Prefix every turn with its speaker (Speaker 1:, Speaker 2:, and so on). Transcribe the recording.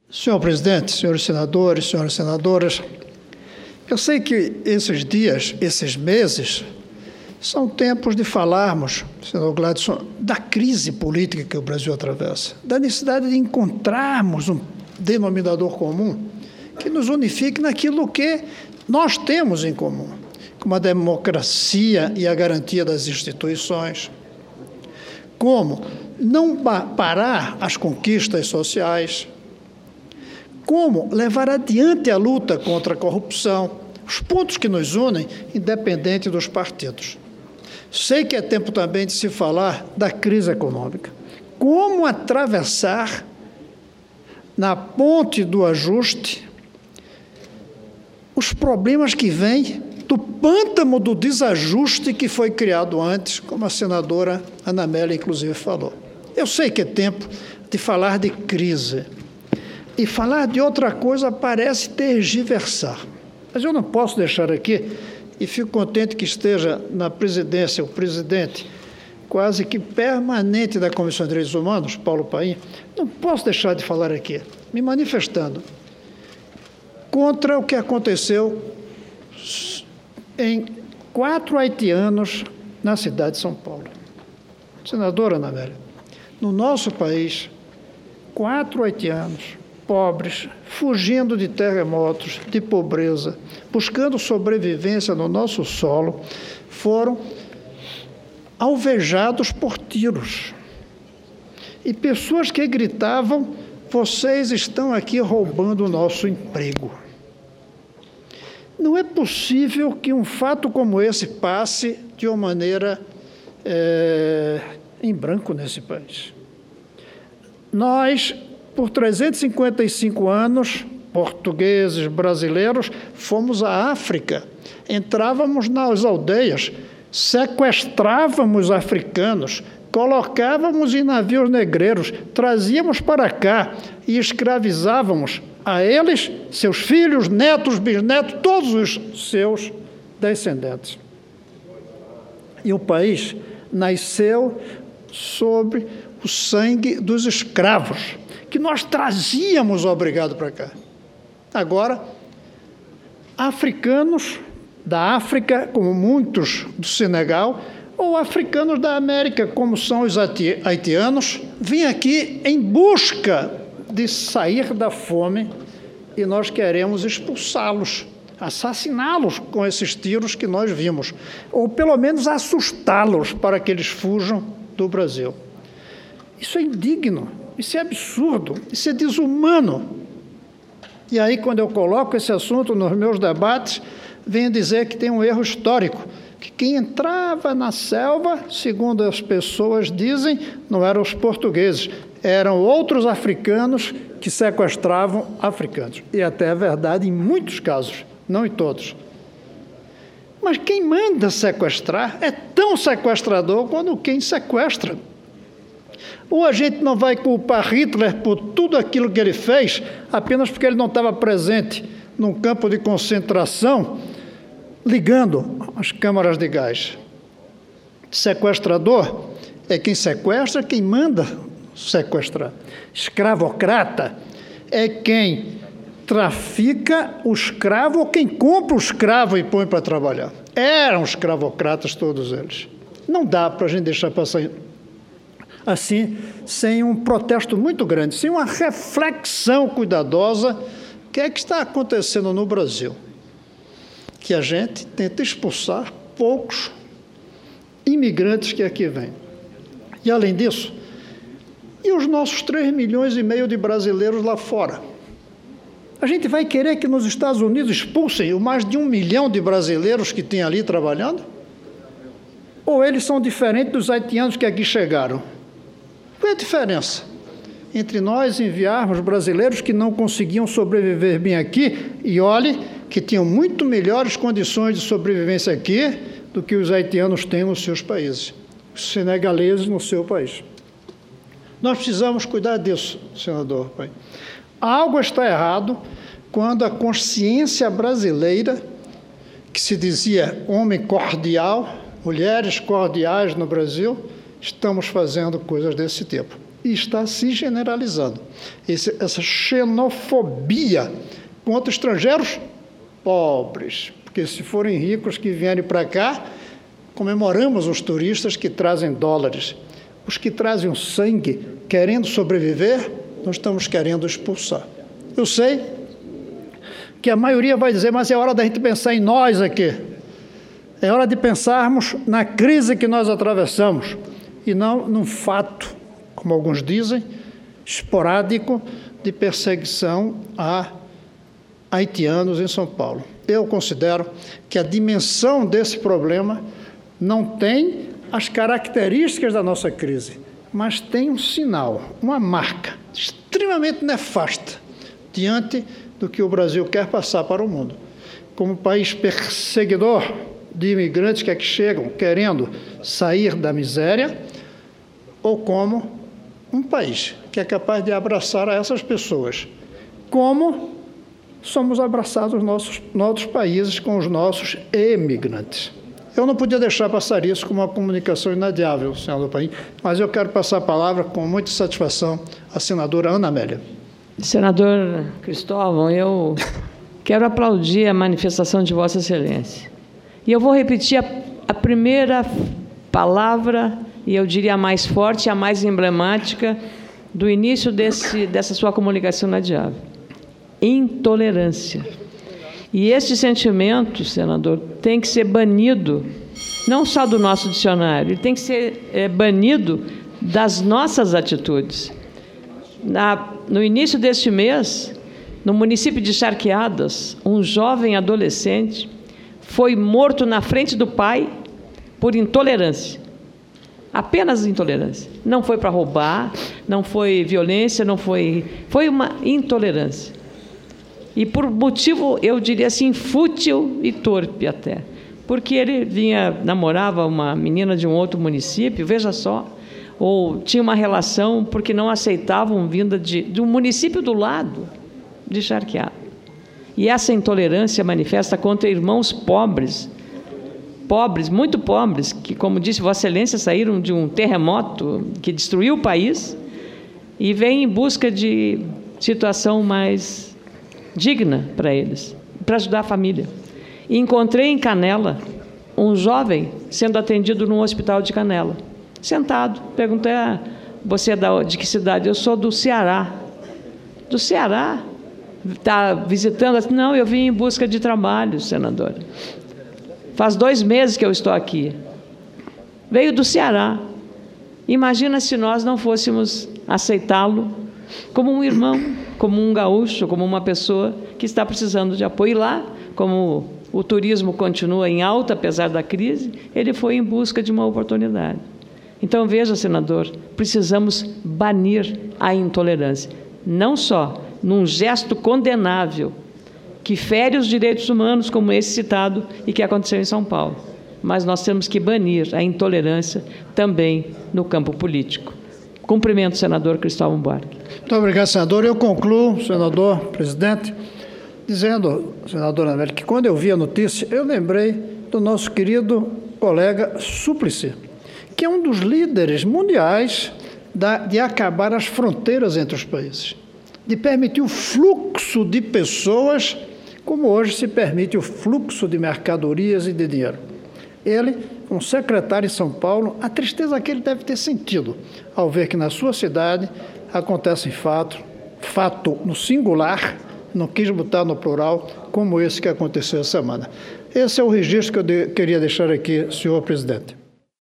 Speaker 1: Senhor presidente, senhores senadores, senhoras senadoras, eu sei que esses dias, esses meses, são tempos de falarmos, senador Gladson, da crise política que o Brasil atravessa, da necessidade de encontrarmos um denominador comum que nos unifique naquilo que nós temos em comum, como a democracia e a garantia das instituições, como não parar as conquistas sociais, como levar adiante a luta contra a corrupção, os pontos que nos unem, independente dos partidos. Sei que é tempo também de se falar da crise econômica. Como atravessar, na ponte do ajuste, os problemas que vêm do pântano do desajuste que foi criado antes, como a senadora Ana Amélia, inclusive, falou. Eu sei que é tempo de falar de crise. E falar de outra coisa parece tergiversar. Mas eu não posso deixar aqui, e fico contente que esteja na presidência o presidente quase que permanente da Comissão de Direitos Humanos, Paulo Paim, não posso deixar de falar aqui, me manifestando contra o que aconteceu em 4 haitianos na cidade de São Paulo. Senadora Ana Amélia, no nosso país, 4 haitianos pobres, fugindo de terremotos, de pobreza, buscando sobrevivência no nosso solo, foram alvejados por tiros. E pessoas que gritavam: vocês estão aqui roubando o nosso emprego. Não é possível que um fato como esse passe de uma maneira em branco nesse país. Nós, por 355 anos, portugueses, brasileiros, fomos à África, entrávamos nas aldeias, sequestrávamos africanos, colocávamos em navios negreiros, trazíamos para cá e escravizávamos a eles, seus filhos, netos, bisnetos, todos os seus descendentes. E o país nasceu sob o sangue dos escravos, que nós trazíamos obrigado para cá. Agora, africanos da África, como muitos do Senegal, ou africanos da América, como são os haitianos, vêm aqui em busca de sair da fome e nós queremos expulsá-los, assassiná-los com esses tiros que nós vimos, ou pelo menos assustá-los para que eles fujam do Brasil. Isso é indigno. Isso é absurdo, isso é desumano. E aí, quando eu coloco esse assunto nos meus debates, venho dizer que tem um erro histórico, que quem entrava na selva, segundo as pessoas dizem, não eram os portugueses, eram outros africanos que sequestravam africanos. E até é verdade em muitos casos, não em todos. Mas quem manda sequestrar é tão sequestrador quanto quem sequestra. Ou a gente não vai culpar Hitler por tudo aquilo que ele fez apenas porque ele não estava presente num campo de concentração ligando as câmaras de gás. Sequestrador é quem sequestra, quem manda sequestrar. Escravocrata é quem trafica o escravo ou quem compra o escravo e põe para trabalhar. Eram escravocratas todos eles. Não dá para a gente deixar passar assim, sem um protesto muito grande, sem uma reflexão cuidadosa, o que é que está acontecendo no Brasil? Que a gente tenta expulsar poucos imigrantes que aqui vêm. E, além disso, e os nossos 3,5 milhões de brasileiros lá fora? A gente vai querer que nos Estados Unidos expulsem o mais de 1 milhão de brasileiros que tem ali trabalhando? Ou eles são diferentes dos haitianos que aqui chegaram? Qual é a diferença entre nós enviarmos brasileiros que não conseguiam sobreviver bem aqui, e olhe que tinham muito melhores condições de sobrevivência aqui do que os haitianos têm nos seus países, os senegaleses no seu país? Nós precisamos cuidar disso, senador Paim. Algo está errado quando a consciência brasileira, que se dizia homem cordial, mulheres cordiais no Brasil, estamos fazendo coisas desse tipo. e está se generalizando. Essa xenofobia contra estrangeiros pobres, porque se forem ricos que vierem para cá, comemoramos os turistas que trazem dólares. Os que trazem o sangue, querendo sobreviver, nós estamos querendo expulsar. Eu sei que a maioria vai dizer, mas é hora da gente pensar em nós aqui. É hora de pensarmos na crise que nós atravessamos e não num fato, como alguns dizem, esporádico de perseguição a haitianos em São Paulo. Eu considero que a dimensão desse problema não tem as características da nossa crise, mas tem um sinal, uma marca extremamente nefasta diante do que o Brasil quer passar para o mundo. Como país perseguidor de imigrantes que aqui chegam querendo sair da miséria, ou como um país que é capaz de abraçar a essas pessoas, como somos abraçados nos outros países com os nossos imigrantes. Eu não podia deixar passar isso como uma comunicação inadiável, senador Paim, mas eu quero passar a palavra com muita satisfação à senadora Ana Amélia.
Speaker 2: Senador Cristóvão, eu quero aplaudir a manifestação de Vossa Excelência. E eu vou repetir a primeira palavra, e eu diria a mais forte, a mais emblemática, do início dessa sua comunicação inadiável. Intolerância. E este sentimento, senador, tem que ser banido, não só do nosso dicionário, ele tem que ser banido das nossas atitudes. No início deste mês, no município de Charqueadas, um jovem adolescente foi morto na frente do pai por intolerância. Apenas intolerância. Não foi para roubar, não foi violência, foi uma intolerância. E por motivo, eu diria assim, fútil e torpe até. Porque ele namorava uma menina de um outro município, veja só, ou tinha uma relação porque não aceitavam vinda de um município do lado de Charqueado. E essa intolerância manifesta contra irmãos pobres, muito pobres, que, como disse Vossa Excelência, saíram de um terremoto que destruiu o país e vêm em busca de situação mais digna para eles, para ajudar a família. E encontrei em Canela um jovem sendo atendido num hospital de Canela, sentado. Perguntei, você é de que cidade? Eu sou do Ceará. Do Ceará? Está visitando? Não, eu vim em busca de trabalho, senadora. Faz 2 meses que eu estou aqui. Veio do Ceará. Imagina se nós não fôssemos aceitá-lo como um irmão, como um gaúcho, como uma pessoa que está precisando de apoio. E lá, como o turismo continua em alta, apesar da crise, ele foi em busca de uma oportunidade. Então, veja, senador, precisamos banir a intolerância, não só num gesto condenável, que fere os direitos humanos, como esse citado e que aconteceu em São Paulo, mas nós temos que banir a intolerância também no campo político. Cumprimento o senador Cristóvão Buarque.
Speaker 1: Muito obrigado, senador. Eu concluo, senador, presidente, dizendo, senadora Amélia, que quando eu vi a notícia, eu lembrei do nosso querido colega Súplice, que é um dos líderes mundiais de acabar as fronteiras entre os países, de permitir o fluxo de pessoas, como hoje se permite o fluxo de mercadorias e de dinheiro. Ele, como secretário em São Paulo, a tristeza que ele deve ter sentido ao ver que na sua cidade acontece fato no singular, não quis botar no plural, como esse que aconteceu essa semana. Esse é o registro que eu queria deixar aqui, senhor presidente.